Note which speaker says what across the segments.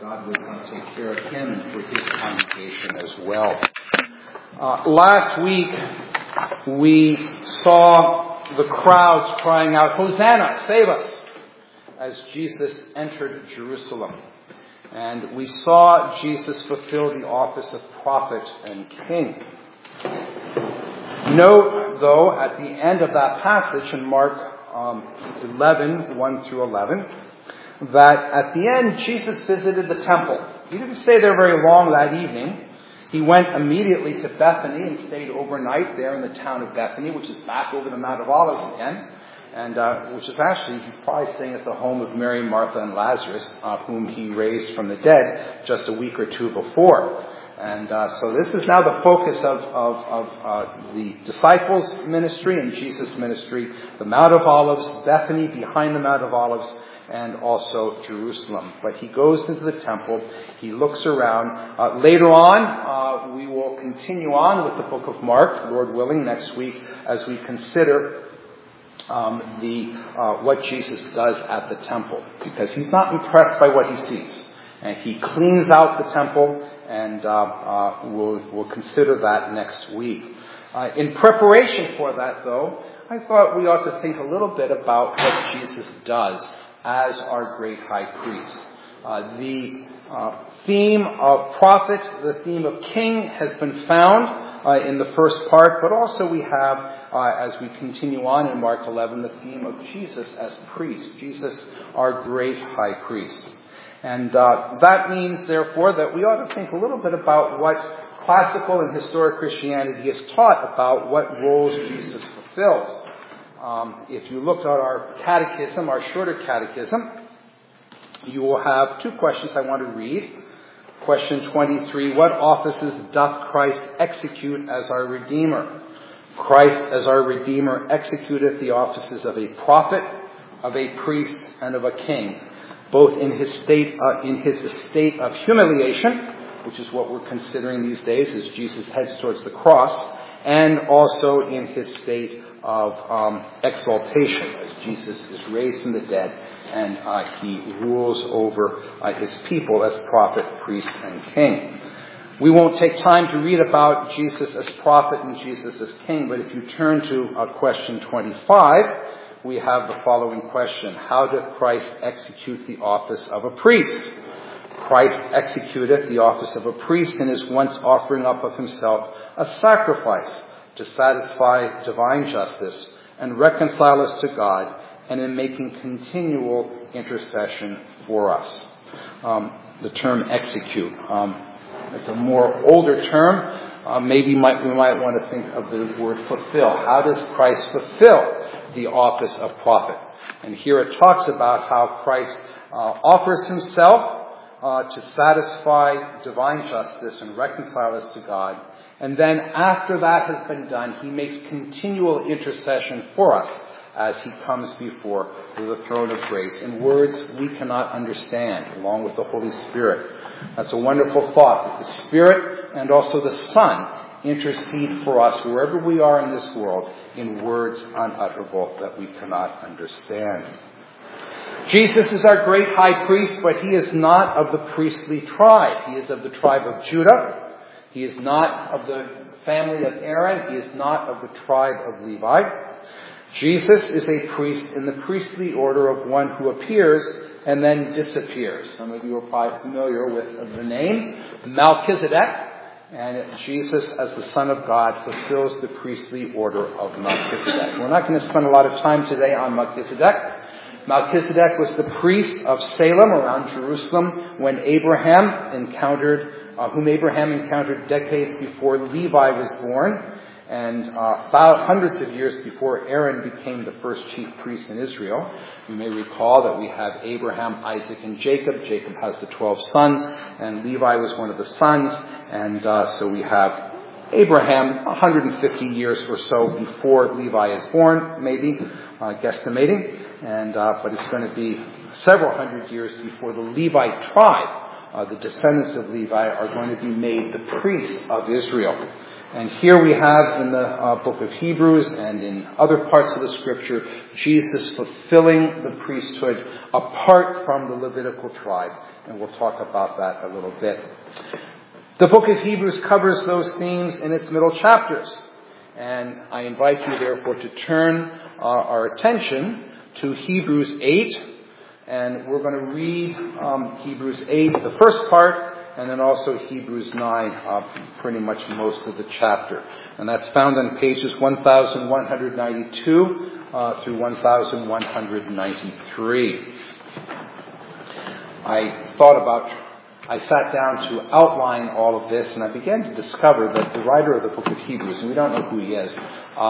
Speaker 1: God would take care of him and for his congregation as well. Last week, we saw the crowds crying out, "Hosanna, save us," as Jesus entered Jerusalem. And we saw Jesus fulfill the office of prophet and king. Note, though, at the end of that passage in Mark 11, 1 through 11, that at the end, Jesus visited the temple. He didn't stay there very long that evening. He went immediately to Bethany and stayed overnight there in the town of Bethany, which is back over the Mount of Olives again, and which is actually, he's probably staying at the home of Mary, Martha, and Lazarus, whom he raised from the dead just a week or two before. And so this is now the focus of the disciples' ministry and Jesus' ministry, the Mount of Olives, Bethany behind the Mount of Olives, and also Jerusalem. But he goes into the temple, he looks around. Later on, we will continue on with the book of Mark, Lord willing, next week, as we consider what Jesus does at the temple, because he's not impressed by what he sees. And he cleans out the temple, and we'll consider that next week. In preparation for that, though, I thought we ought to think a little bit about what Jesus does as our great high priest. The theme of prophet, the theme of king has been found in the first part, but also we have, as we continue on in Mark 11, the theme of Jesus as priest, Jesus our great high priest. And that means, therefore, that we ought to think a little bit about what classical and historic Christianity has taught about what roles Jesus fulfills. If you looked at our catechism, our shorter catechism, you will have two questions I want to read. Question 23, what offices doth Christ execute as our Redeemer? Christ as our Redeemer executeth the offices of a prophet, of a priest, and of a king, both in his estate of humiliation, which is what we're considering these days as Jesus heads towards the cross, and also in his state of exaltation, as Jesus is raised from the dead, and he rules over his people as prophet, priest, and king. We won't take time to read about Jesus as prophet and Jesus as king, but if you turn to question 25, we have the following question. How doth Christ execute the office of a priest? Christ executeth the office of a priest in his once offering up of himself a sacrifice to satisfy divine justice and reconcile us to God, and in making continual intercession for us. The term execute. It's a more older term. Maybe we might want to think of the word fulfill. How does Christ fulfill the office of prophet? And here it talks about how Christ offers himself to satisfy divine justice and reconcile us to God. And then after that has been done, he makes continual intercession for us as he comes before the throne of grace in words we cannot understand, along with the Holy Spirit. That's a wonderful thought, that the Spirit and also the Son intercede for us wherever we are in this world in words unutterable that we cannot understand. Jesus is our great high priest, but he is not of the priestly tribe. He is of the tribe of Judah. He is not of the family of Aaron. He is not of the tribe of Levi. Jesus is a priest in the priestly order of one who appears and then disappears. Some of you are probably familiar with the name Melchizedek. And Jesus, as the Son of God, fulfills the priestly order of Melchizedek. We're not going to spend a lot of time today on Melchizedek. Melchizedek was the priest of Salem around Jerusalem when whom Abraham encountered decades before Levi was born, and about hundreds of years before Aaron became the first chief priest in Israel. You may recall that we have Abraham, Isaac, and Jacob. Jacob has the 12 sons, and Levi was one of the sons. And so we have Abraham 150 years or so before Levi is born, maybe, guesstimating. But it's going to be several hundred years before the Levite tribe, the descendants of Levi, are going to be made the priests of Israel. And here we have in the book of Hebrews and in other parts of the Scripture, Jesus fulfilling the priesthood apart from the Levitical tribe. And we'll talk about that a little bit. The book of Hebrews covers those themes in its middle chapters. And I invite you, therefore, to turn our attention to Hebrews 8. And we're going to read Hebrews 8, the first part, and then also Hebrews 9, pretty much most of the chapter. And that's found on pages 1192 through 1193. I sat down to outline all of this, and I began to discover that the writer of the book of Hebrews, and we don't know who he is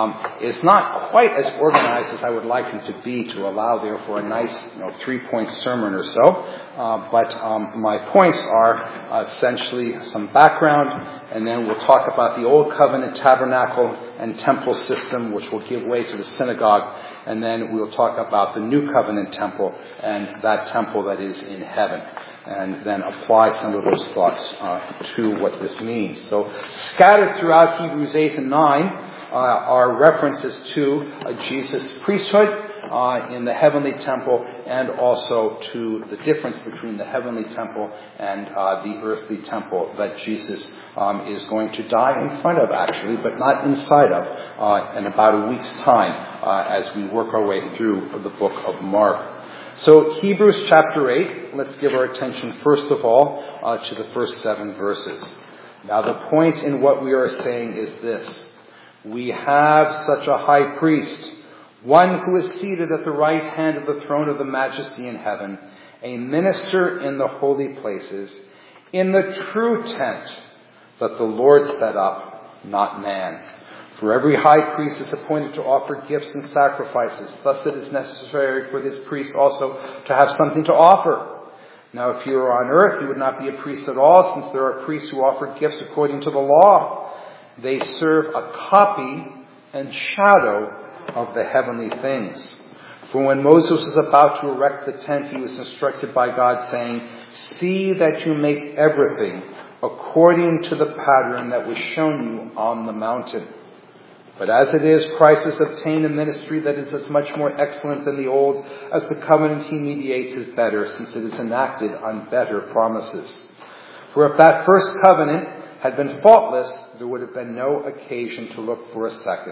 Speaker 1: not quite as organized as I would like him to be to allow, therefore, a nice 3-point sermon or so. But my points are essentially some background, and then we'll talk about the Old Covenant tabernacle and temple system, which will give way to the synagogue, and then we'll talk about the New Covenant temple and that temple that is in heaven, and then apply some of those thoughts to what this means. So scattered throughout Hebrews 8 and 9 are references to Jesus' priesthood in the heavenly temple, and also to the difference between the heavenly temple and the earthly temple that Jesus is going to die in front of, actually, but not inside of, in about a week's time as we work our way through the book of Mark. So Hebrews chapter 8, let's give our attention first of all to the first 7 verses. Now the point in what we are saying is this: we have such a high priest, one who is seated at the right hand of the throne of the majesty in heaven, a minister in the holy places, in the true tent that the Lord set up, not man. For every high priest is appointed to offer gifts and sacrifices. Thus it is necessary for this priest also to have something to offer. Now if you were on earth, you would not be a priest at all, since there are priests who offer gifts according to the law. They serve a copy and shadow of the heavenly things. For when Moses was about to erect the tent, he was instructed by God, saying, "See that you make everything according to the pattern that was shown you on the mountain." But as it is, Christ has obtained a ministry that is as much more excellent than the old, as the covenant he mediates is better, since it is enacted on better promises. For if that first covenant had been faultless, there would have been no occasion to look for a second.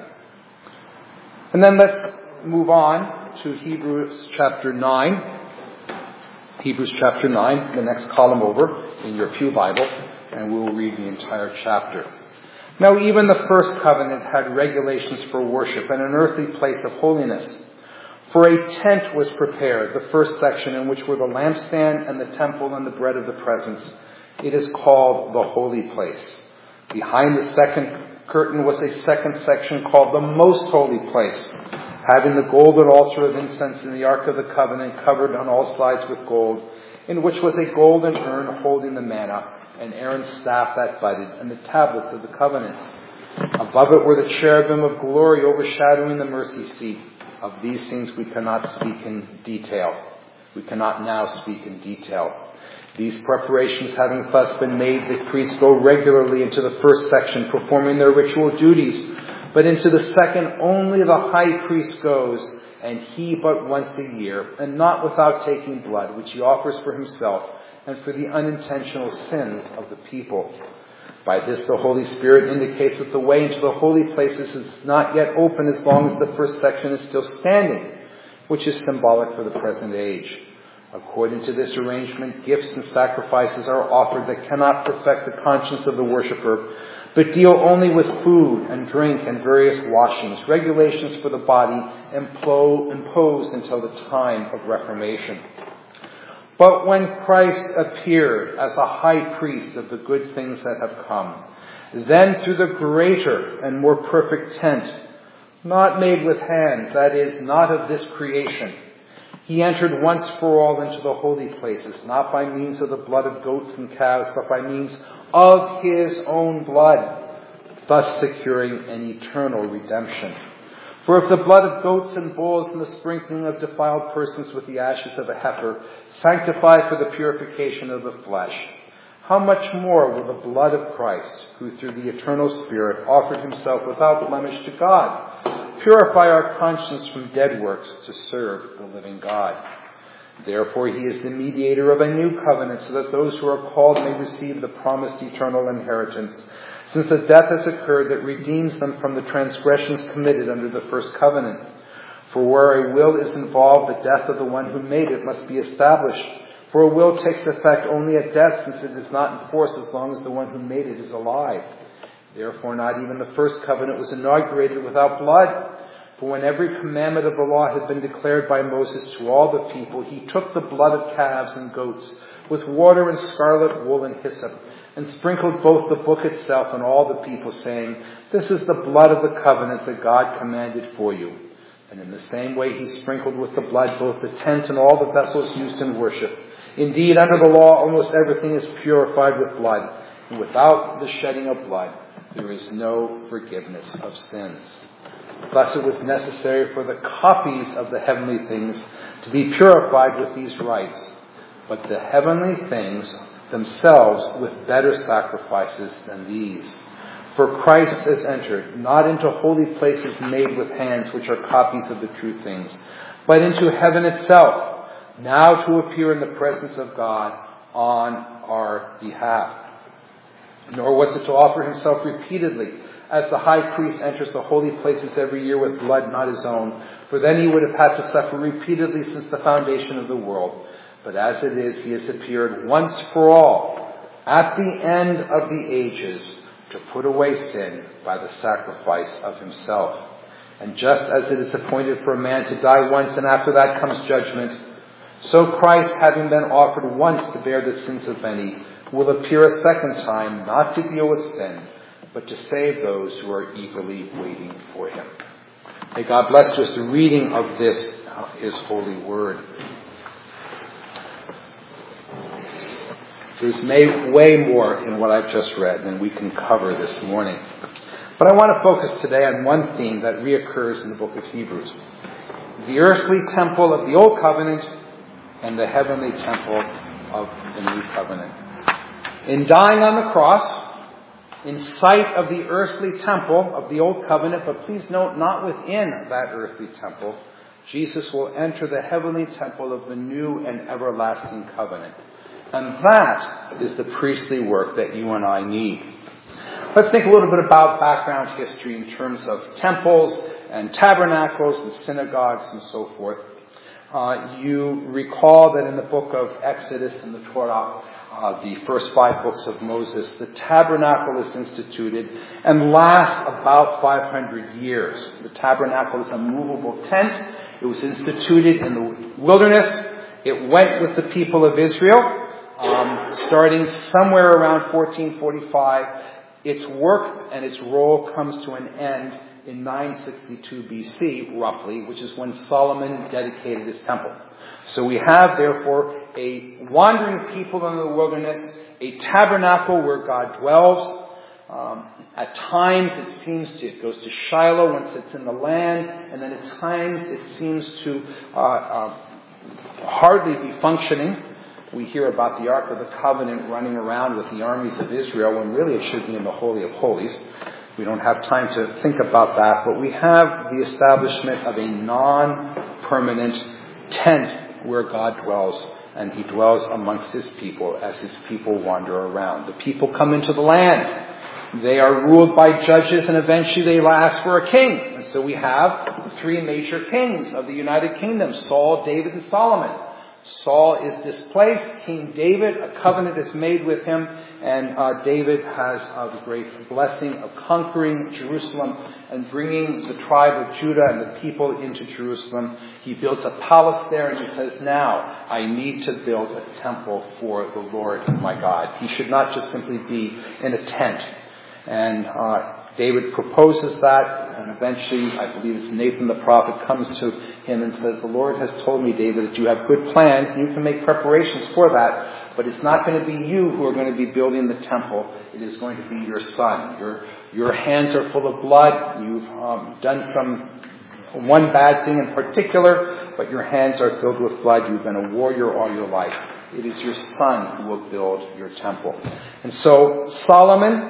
Speaker 1: And then let's move on to Hebrews chapter 9. Hebrews chapter 9, the next column over in your pew Bible, and we will read the entire chapter. Now even the first covenant had regulations for worship and an earthly place of holiness. For a tent was prepared, the first section, in which were the lampstand and the temple and the bread of the presence. It is called the holy place. Behind the second curtain was a second section called the most holy place, having the golden altar of incense and the ark of the covenant covered on all sides with gold, in which was a golden urn holding the manna, and Aaron's staff that budded, and the tablets of the covenant. Above it were the cherubim of glory overshadowing the mercy seat. Of these things we cannot speak in detail. We cannot now speak in detail. These preparations having thus been made, the priests go regularly into the first section, performing their ritual duties. But into the second only the high priest goes, and he but once a year, and not without taking blood, which he offers for himself and for the unintentional sins of the people. By this the Holy Spirit indicates that the way into the holy places is not yet open as long as the first section is still standing, which is symbolic for the present age. According to this arrangement, gifts and sacrifices are offered that cannot perfect the conscience of the worshiper, but deal only with food and drink and various washings, regulations for the body imposed until the time of Reformation. But when Christ appeared as a high priest of the good things that have come, then through the greater and more perfect tent, not made with hands, that is, not of this creation, he entered once for all into the holy places, not by means of the blood of goats and calves, but by means of his own blood, thus securing an eternal redemption. For if the blood of goats and bulls and the sprinkling of defiled persons with the ashes of a heifer sanctify for the purification of the flesh, how much more will the blood of Christ, who through the eternal Spirit offered himself without blemish to God, purify our conscience from dead works to serve the living God? Therefore he is the mediator of a new covenant, so that those who are called may receive the promised eternal inheritance, since the death has occurred that redeems them from the transgressions committed under the first covenant. For where a will is involved, the death of the one who made it must be established. For a will takes effect only at death, since it is not in force as long as the one who made it is alive. Therefore not even the first covenant was inaugurated without blood. For when every commandment of the law had been declared by Moses to all the people, he took the blood of calves and goats with water and scarlet wool and hyssop, and sprinkled both the book itself and all the people, saying, "This is the blood of the covenant that God commanded for you." And in the same way he sprinkled with the blood both the tent and all the vessels used in worship. Indeed, under the law, almost everything is purified with blood, and without the shedding of blood, there is no forgiveness of sins. Thus it was necessary for the copies of the heavenly things to be purified with these rites, but the heavenly things themselves with better sacrifices than these. For Christ has entered, not into holy places made with hands, which are copies of the true things, but into heaven itself, now to appear in the presence of God on our behalf. Nor was it to offer himself repeatedly, as the high priest enters the holy places every year with blood not his own, for then he would have had to suffer repeatedly since the foundation of the world. But as it is, he has appeared once for all, at the end of the ages, to put away sin by the sacrifice of himself. And just as it is appointed for a man to die once, and after that comes judgment, so Christ, having been offered once to bear the sins of many, will appear a second time, not to deal with sin, but to save those who are eagerly waiting for him. May God bless to us the reading of this, his holy word. There's way more in what I've just read than we can cover this morning. But I want to focus today on one theme that reoccurs in the book of Hebrews. The earthly temple of the Old Covenant and the heavenly temple of the New Covenant. In dying on the cross, in sight of the earthly temple of the Old Covenant, but please note, not within that earthly temple, Jesus will enter the heavenly temple of the new and everlasting covenant. And that is the priestly work that you and I need. Let's think a little bit about background history in terms of temples and tabernacles and synagogues and so forth. You recall that in the book of Exodus and the Torah, the first 5 books of Moses, the tabernacle is instituted and lasts about 500 years. The tabernacle is a movable tent. It was instituted in the wilderness. It went with the people of Israel, starting somewhere around 1445. Its work and its role comes to an end in 962 BC, roughly, which is when Solomon dedicated his temple. So we have, therefore, a wandering people in the wilderness, a tabernacle where God dwells. At times it goes to Shiloh once it's in the land, and then at times it seems to hardly be functioning. We hear about the Ark of the Covenant running around with the armies of Israel when really it should be in the Holy of Holies. We don't have time to think about that, but we have the establishment of a non-permanent tent where God dwells, and he dwells amongst his people as his people wander around. The people come into the land. They are ruled by judges, and eventually they ask for a king. And so we have the 3 major kings of the United Kingdom, Saul, David, and Solomon. Saul is displaced. King David, a covenant is made with him, and David has the great blessing of conquering Jerusalem and bringing the tribe of Judah and the people into Jerusalem. He builds a palace there, and he says, now I need to build a temple for the Lord my God. He should not just simply be in a tent. And David proposes that, and eventually, I believe it's Nathan the prophet comes to him and says, the Lord has told me, David, that you have good plans, and you can make preparations for that, but it's not going to be you who are going to be building the temple. It is going to be your son. Your hands are full of blood. You've done one bad thing in particular, but your hands are filled with blood. You've been a warrior all your life. It is your son who will build your temple. And so Solomon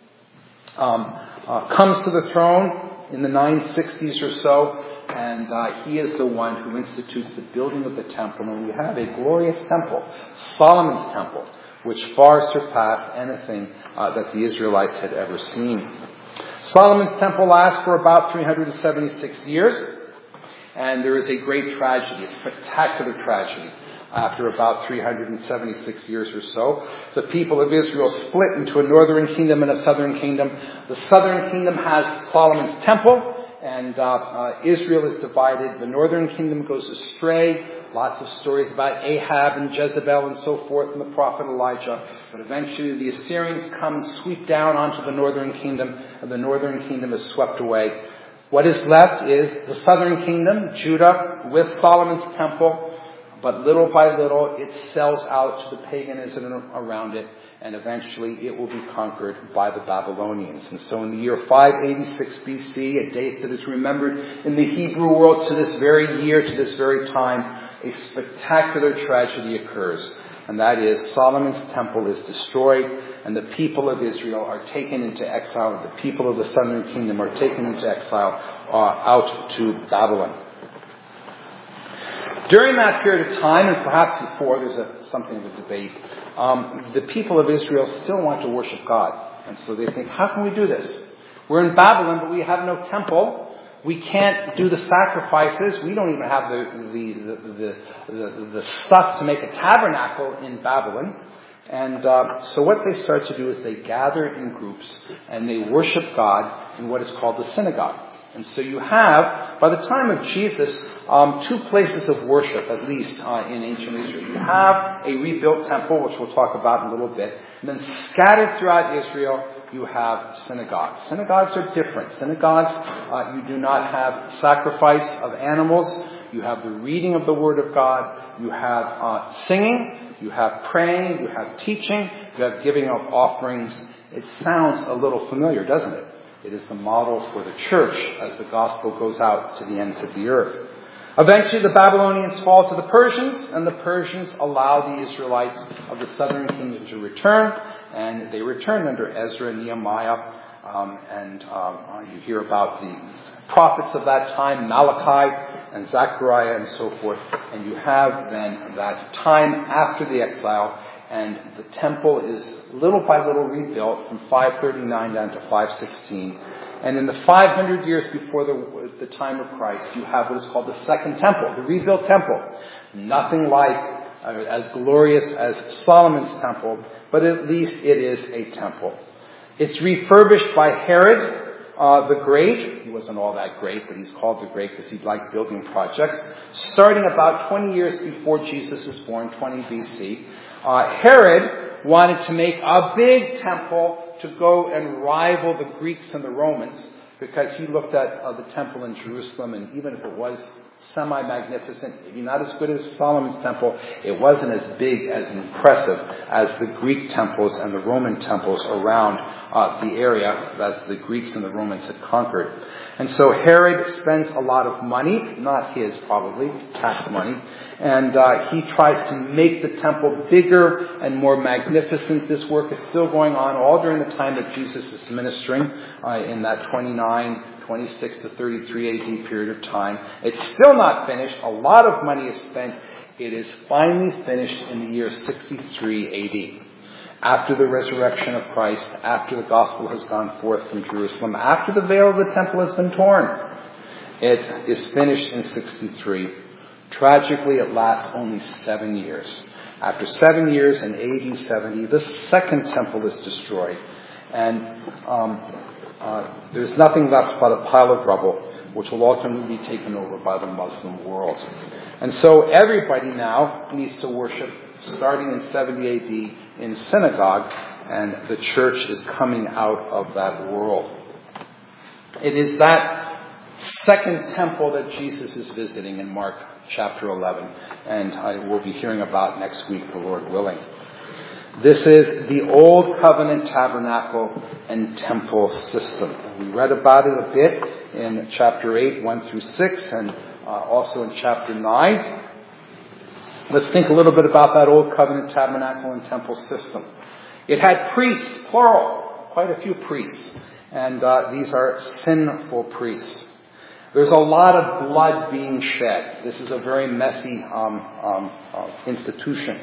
Speaker 1: comes to the throne in the 960s or so, and he is the one who institutes the building of the temple. And we have a glorious temple, Solomon's temple, which far surpassed anything that the Israelites had ever seen. Solomon's temple lasts for about 376 years, and there is a great tragedy, a spectacular tragedy. After about 376 years or so, the people of Israel split into a northern kingdom and a southern kingdom. The southern kingdom has Solomon's temple, and Israel is divided. The northern kingdom goes astray. Lots of stories about Ahab and Jezebel and so forth, and the prophet Elijah. But eventually the Assyrians come and sweep down onto the northern kingdom, and the northern kingdom is swept away. What is left is the southern kingdom, Judah, with Solomon's temple. But little by little, it sells out to the paganism around it, and eventually it will be conquered by the Babylonians. And so in the year 586 BC, a date that is remembered in the Hebrew world to this very year, to this very time, a spectacular tragedy occurs. And that is Solomon's temple is destroyed, and the people of Israel are taken into exile. The people of the southern kingdom are taken into exile out to Babylon. During that period of time, and perhaps before, there's something of a debate. The people of Israel still want to worship God. And so they think, how can we do this? We're in Babylon, but we have no temple. We can't do the sacrifices. We don't even have the stuff to make a tabernacle in Babylon. And so what they start to do is they gather in groups and they worship God in what is called the synagogue. And so you have, by the time of Jesus, two places of worship, at least in ancient Israel. You have a rebuilt temple, which we'll talk about in a little bit. And then scattered throughout Israel, you have synagogues. Synagogues are different. Synagogues, you do not have sacrifice of animals. You have the reading of the Word of God. You have singing. You have praying. You have teaching. You have giving of offerings. It sounds a little familiar, doesn't it? It is the model for the church as the gospel goes out to the ends of the earth. Eventually the Babylonians fall to the Persians, and the Persians allow the Israelites of the southern kingdom to return, and they return under Ezra and Nehemiah, and you hear about the prophets of that time, Malachi and Zechariah and so forth, and you have then that time after the exile, and the temple is little by little rebuilt from 539 down to 516. And in the 500 years before the time of Christ, you have what is called the Second Temple, the rebuilt temple. Nothing like as glorious as Solomon's temple, but at least it is a temple. It's refurbished by Herod the Great. He wasn't all that great, but he's called the Great because he liked building projects. Starting about 20 years before Jesus was born, 20 BC, Herod wanted to make a big temple to go and rival the Greeks and the Romans, because he looked at the temple in Jerusalem, and even if it was semi-magnificent, maybe not as good as Solomon's temple, it wasn't as big, as impressive as the Greek temples and the Roman temples around the area as the Greeks and the Romans had conquered. And so Herod spends a lot of money, not his probably, tax money, and he tries to make the temple bigger and more magnificent. This work is still going on all during the time that Jesus is ministering in that 26 to 33 AD period of time. It's still not finished. A lot of money is spent. It is finally finished in the year 63 AD. After the resurrection of Christ, after the gospel has gone forth from Jerusalem, after the veil of the temple has been torn. It is finished in 63. Tragically, it lasts only 7 years. After 7 years in AD 70, the second temple is destroyed. And there's nothing left but a pile of rubble, which will ultimately be taken over by the Muslim world. And so everybody now needs to worship, starting in 70 AD, in synagogue, and the church is coming out of that world. It is that second temple that Jesus is visiting in Mark chapter 11, and I will be hearing about next week, the Lord willing. This is the Old Covenant tabernacle and temple system. We read about it a bit in chapter 8, 1 through 6, and also in chapter 9. Let's think a little bit about that Old Covenant tabernacle and temple system. It had priests, plural, quite a few priests. And these are sinful priests. There's a lot of blood being shed. This is a very messy institution.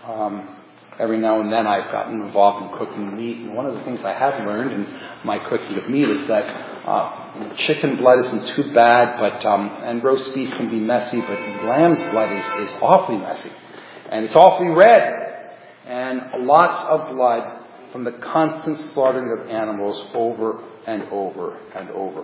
Speaker 1: Every now and then I've gotten involved in cooking meat, and one of the things I have learned in my cooking of meat is that chicken blood isn't too bad, but and roast beef can be messy, but lamb's blood is awfully messy, and it's awfully red, and lots of blood from the constant slaughtering of animals over and over and over.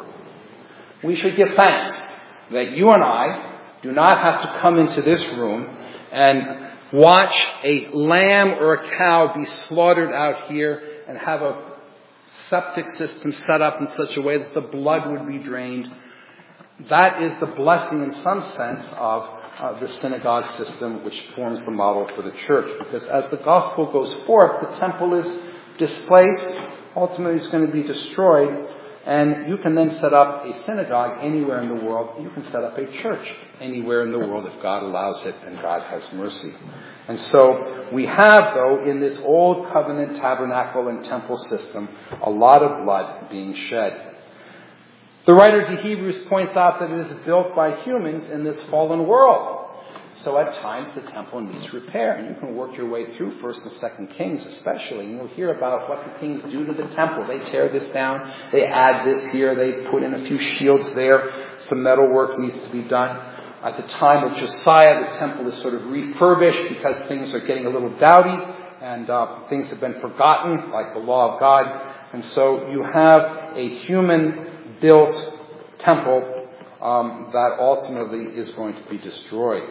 Speaker 1: We should give thanks that you and I do not have to come into this room and watch a lamb or a cow be slaughtered out here and have a septic system set up in such a way that the blood would be drained. That is the blessing in some sense of the synagogue system, which forms the model for the church. Because as the gospel goes forth, the temple is displaced, ultimately it's going to be destroyed, and you can then set up a synagogue anywhere in the world. You can set up a church anywhere in the world if God allows it and God has mercy. And so we have, though, in this old covenant tabernacle and temple system, a lot of blood being shed. The writer to Hebrews points out that it is built by humans in this fallen world. So at times the temple needs repair, and you can work your way through 1st and 2nd Kings especially, and you'll hear about what the kings do to the temple. They tear this down, they add this here, they put in a few shields there, some metal work needs to be done. At the time of Josiah, the temple is sort of refurbished because things are getting a little dowdy, and things have been forgotten, like the law of God. And so you have a human-built temple that ultimately is going to be destroyed.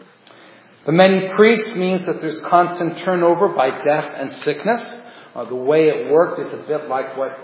Speaker 1: The many priests means that there's constant turnover by death and sickness. The way it worked is a bit like what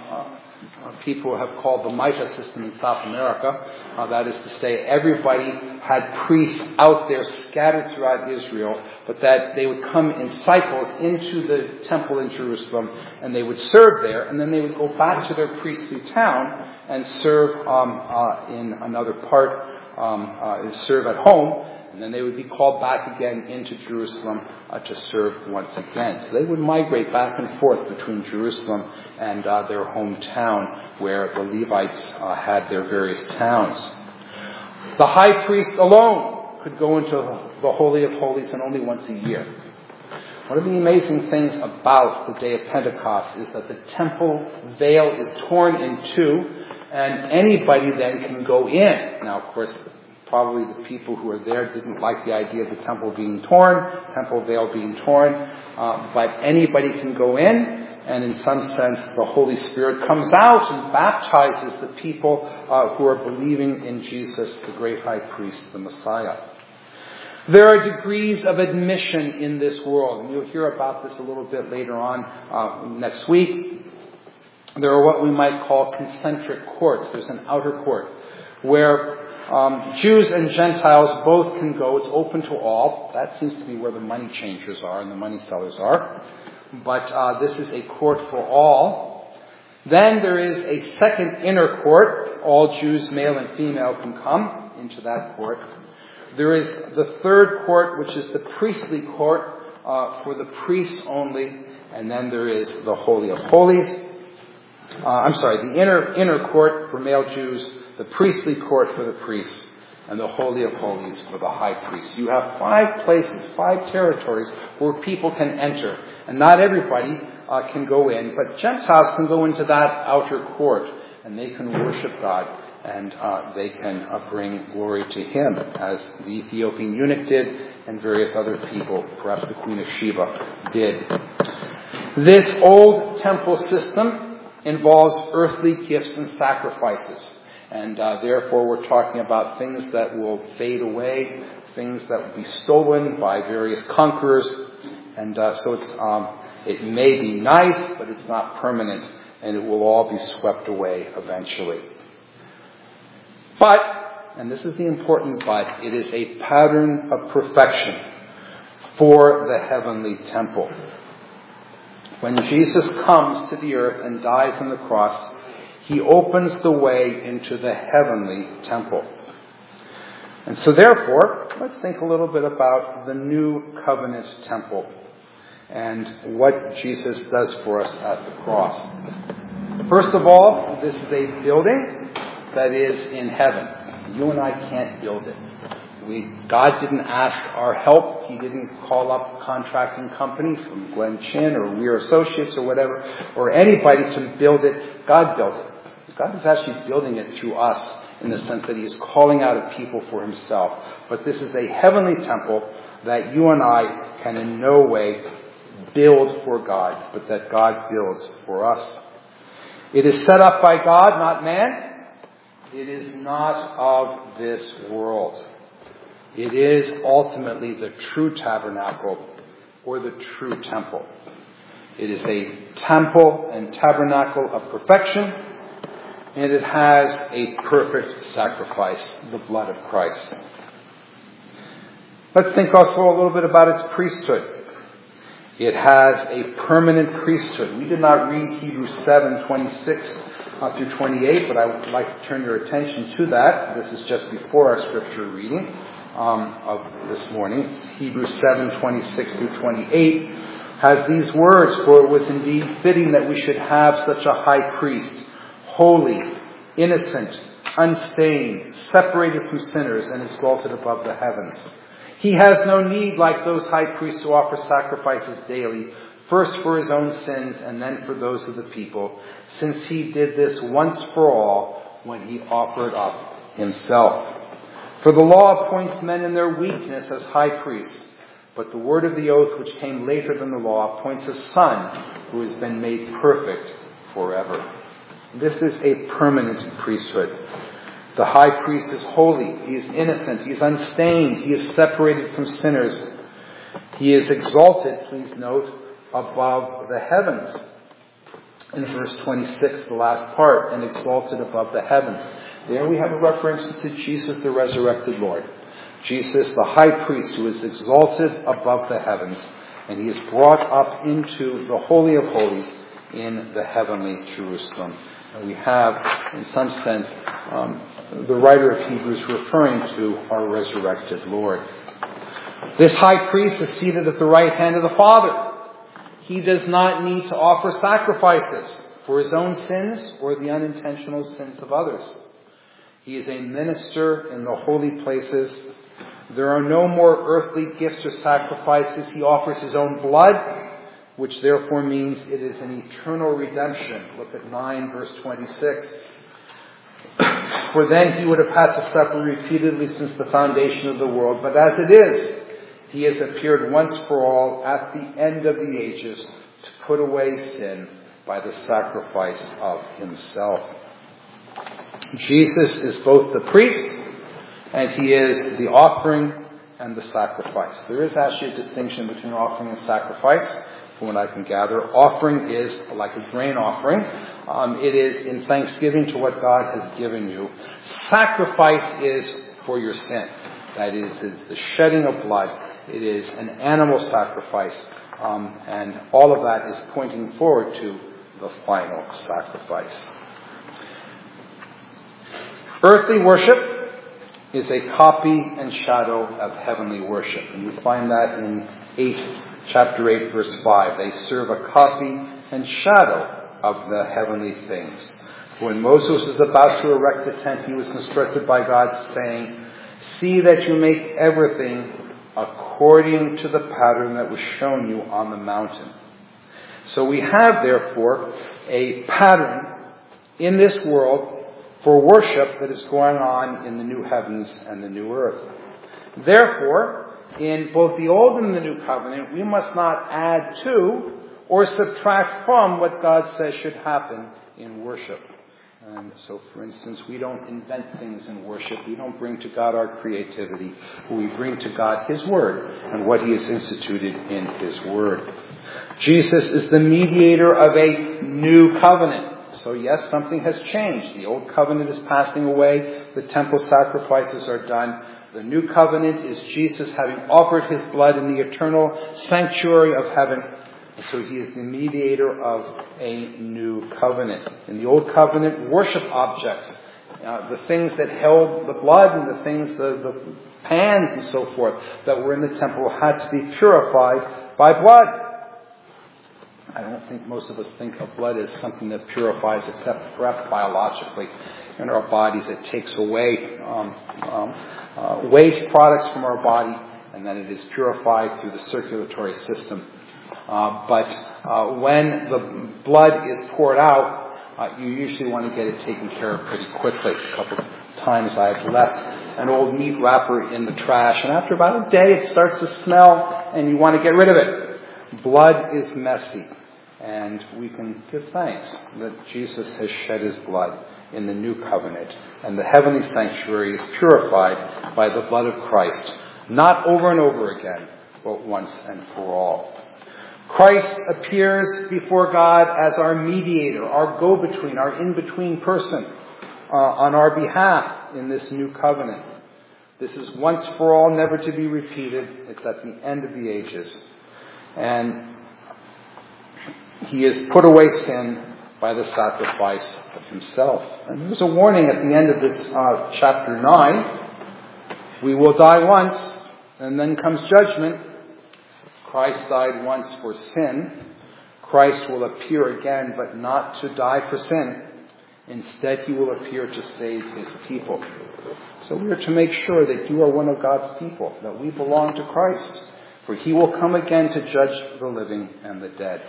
Speaker 1: people have called the Mita system in South America. That is to say, everybody had priests out there scattered throughout Israel, but that they would come in cycles into the temple in Jerusalem, and they would serve there, and then they would go back to their priestly town and serve in another part, serve at home. And then they would be called back again into Jerusalem to serve once again. So they would migrate back and forth between Jerusalem and their hometown, where the Levites had their various towns. The high priest alone could go into the Holy of Holies, and only once a year. One of the amazing things about the day of Pentecost is that the temple veil is torn in two, and anybody then can go in. Now, of course, probably the people who were there didn't like the idea of the temple being torn, temple veil being torn, but anybody can go in, and in some sense the Holy Spirit comes out and baptizes the people who are believing in Jesus, the great high priest, the Messiah. There are degrees of admission in this world, and you'll hear about this a little bit later on next week. There are what we might call concentric courts. There's an outer court where Jews and Gentiles both can go. It's open to all. That seems to be where the money changers are and the money sellers are. But this is a court for all. Then there is a second inner court. All Jews, male and female, can come into that court. There is the third court, which is the priestly court for the priests only. And then there is the Holy of Holies. The inner court for male Jews, the priestly court for the priests, and the Holy of Holies for the high priest. You have 5 places, 5 territories where people can enter. And not everybody can go in, but Gentiles can go into that outer court, and they can worship God, and they can bring glory to Him, as the Ethiopian eunuch did, and various other people, perhaps the Queen of Sheba, did. This old temple system involves earthly gifts and sacrifices. And therefore we're talking about things that will fade away, things that will be stolen by various conquerors. And so it may be nice, but it's not permanent, and it will all be swept away eventually. But, and this is the important but, it is a pattern of perfection for the heavenly temple. When Jesus comes to the earth and dies on the cross, He opens the way into the heavenly temple. And so therefore, let's think a little bit about the new covenant temple and what Jesus does for us at the cross. First of all, this is a building that is in heaven. You and I can't build it. God didn't ask our help. He didn't call up a contracting company from Glen Chin or Weir Associates or whatever, or anybody to build it. God built it. God is actually building it through us in the sense that He is calling out a people for Himself. But this is a heavenly temple that you and I can in no way build for God, but that God builds for us. It is set up by God, not man. It is not of this world. It is ultimately the true tabernacle or the true temple. It is a temple and tabernacle of perfection, and it has a perfect sacrifice, the blood of Christ. Let's think also a little bit about its priesthood. It has a permanent priesthood. We did not read Hebrews 7:26 through 28, but I would like to turn your attention to that. This is just before our scripture reading of this morning. It's Hebrews 7:26 through 28 has these words, "For it was indeed fitting that we should have such a high priest, holy, innocent, unstained, separated from sinners, and exalted above the heavens. He has no need, like those high priests, to offer sacrifices daily, first for his own sins and then for those of the people, since he did this once for all when he offered up himself. For the law appoints men in their weakness as high priests, but the word of the oath, which came later than the law, appoints a son who has been made perfect forever." This is a permanent priesthood. The high priest is holy, he is innocent, he is unstained, he is separated from sinners. He is exalted, please note, above the heavens. In verse 26, the last part, "and exalted above the heavens." There we have a reference to Jesus, the resurrected Lord. Jesus, the high priest, who is exalted above the heavens, and he is brought up into the Holy of Holies in the heavenly Jerusalem. And we have, in some sense, the writer of Hebrews referring to our resurrected Lord. This high priest is seated at the right hand of the Father. He does not need to offer sacrifices for his own sins or the unintentional sins of others. He is a minister in the holy places. There are no more earthly gifts or sacrifices. He offers his own blood, which therefore means it is an eternal redemption. Look at 9 verse 26. "For then he would have had to suffer repeatedly since the foundation of the world. But as it is, he has appeared once for all at the end of the ages to put away sin by the sacrifice of himself." Jesus is both the priest and he is the offering and the sacrifice. There is actually a distinction between offering and sacrifice. From what I can gather, offering is like a grain offering. It is in thanksgiving to what God has given you. Sacrifice is for your sin. That is the shedding of blood. It is an animal sacrifice. And all of that is pointing forward to the final sacrifice. Earthly worship is a copy and shadow of heavenly worship. And you find that in chapter 8, verse 5. They serve a copy and shadow of the heavenly things. When Moses was about to erect the tent, he was instructed by God, saying, "See that you make everything according to the pattern that was shown you on the mountain." So we have, therefore, a pattern in this world for worship that is going on in the new heavens and the new earth. Therefore, in both the Old and the New Covenant, we must not add to or subtract from what God says should happen in worship. And so, for instance, we don't invent things in worship. We don't bring to God our creativity. We bring to God His Word and what He has instituted in His Word. Jesus is the mediator of a new covenant. So yes, something has changed. The old covenant is passing away. The temple sacrifices are done. The new covenant is Jesus having offered his blood in the eternal sanctuary of heaven. So he is the mediator of a new covenant. In the old covenant, worship objects The things that held the blood and the things, the pans and so forth that were in the temple had to be purified by blood. I don't think most of us think of blood as something that purifies, except perhaps biologically in our bodies. It takes away waste products from our body, and then it is purified through the circulatory system. But when the blood is poured out, you usually want to get it taken care of pretty quickly. A couple of times I've left an old meat wrapper in the trash, and after about a day it starts to smell, and you want to get rid of it. Blood is messy, and we can give thanks that Jesus has shed his blood in the new covenant, and the heavenly sanctuary is purified by the blood of Christ, not over and over again, but once and for all. Christ appears before God as our mediator, our go-between, our in-between person on our behalf in this new covenant. This is once for all, never to be repeated. It's at the end of the ages. And he has put away sin by the sacrifice of himself. And there's a warning at the end of this chapter 9. We will die once, and then comes judgment. Christ died once for sin. Christ will appear again, but not to die for sin. Instead, he will appear to save his people. So we are to make sure that you are one of God's people, that we belong to Christ, for he will come again to judge the living and the dead.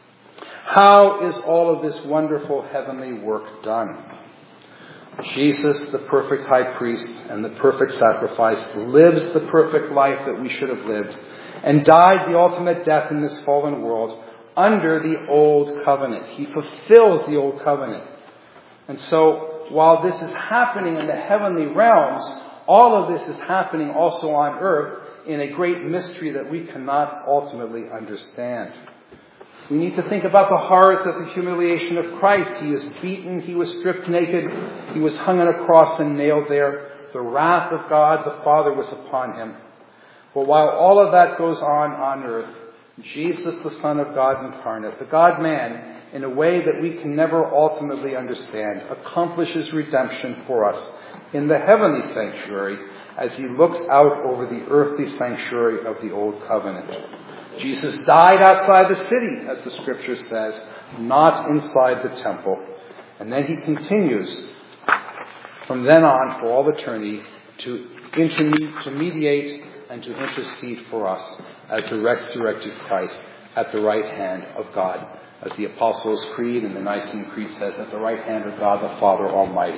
Speaker 1: How is all of this wonderful heavenly work done? Jesus, the perfect high priest and the perfect sacrifice, lives the perfect life that we should have lived, and died the ultimate death in this fallen world under the old covenant. He fulfills the old covenant. And so, while this is happening in the heavenly realms, all of this is happening also on earth in a great mystery that we cannot ultimately understand. We need to think about the horrors of the humiliation of Christ. He was beaten, he was stripped naked, he was hung on a cross and nailed there. The wrath of God the Father was upon him. But while all of that goes on earth, Jesus, the Son of God incarnate, the God-man, in a way that we can never ultimately understand, accomplishes redemption for us in the heavenly sanctuary as he looks out over the earthly sanctuary of the old covenant. Jesus died outside the city, as the scripture says, not inside the temple. And then he continues from then on for all eternity to mediate and to intercede for us as the resurrected Christ at the right hand of God. As the Apostles' Creed and the Nicene Creed says, at the right hand of God the Father Almighty.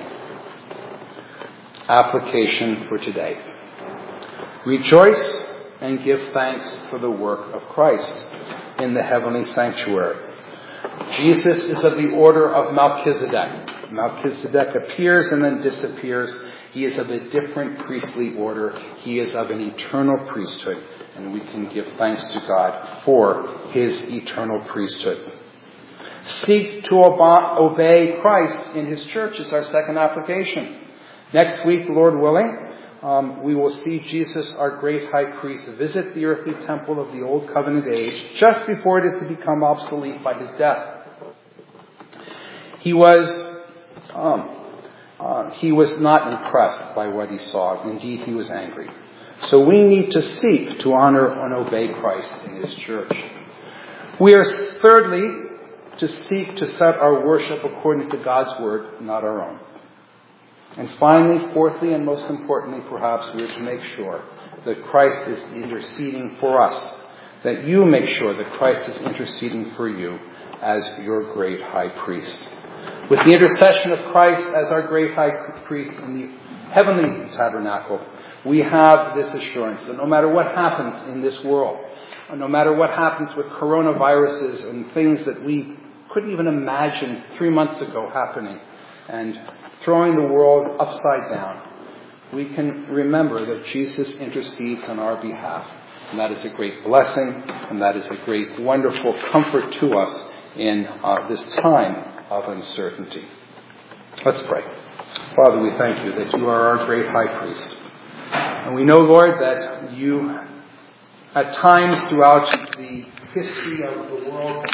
Speaker 1: Application for today. Rejoice and give thanks for the work of Christ in the heavenly sanctuary. Jesus is of the order of Melchizedek. Melchizedek appears and then disappears. He is of a different priestly order. He is of an eternal priesthood. And we can give thanks to God for his eternal priesthood. Seek to obey Christ in his church is our second application. Next week, Lord willing, we will see Jesus, our great high priest, visit the earthly temple of the old covenant age just before it is to become obsolete by his death. He was not impressed by what he saw. Indeed, he was angry. So we need to seek to honor and obey Christ in his church. We are thirdly to seek to set our worship according to God's word, not our own. And finally, fourthly, and most importantly perhaps, we are to make sure that Christ is interceding for us. That you make sure that Christ is interceding for you as your great high priest. With the intercession of Christ as our great high priest in the heavenly tabernacle, we have this assurance that no matter what happens in this world, no matter what happens with coronaviruses and things that we couldn't even imagine 3 months ago happening and throwing the world upside down, we can remember that Jesus intercedes on our behalf. And that is a great blessing, and that is a great, wonderful comfort to us in this time of uncertainty. Let's pray. Father, we thank you that you are our great high priest. And we know, Lord, that you, at times throughout the history of the world,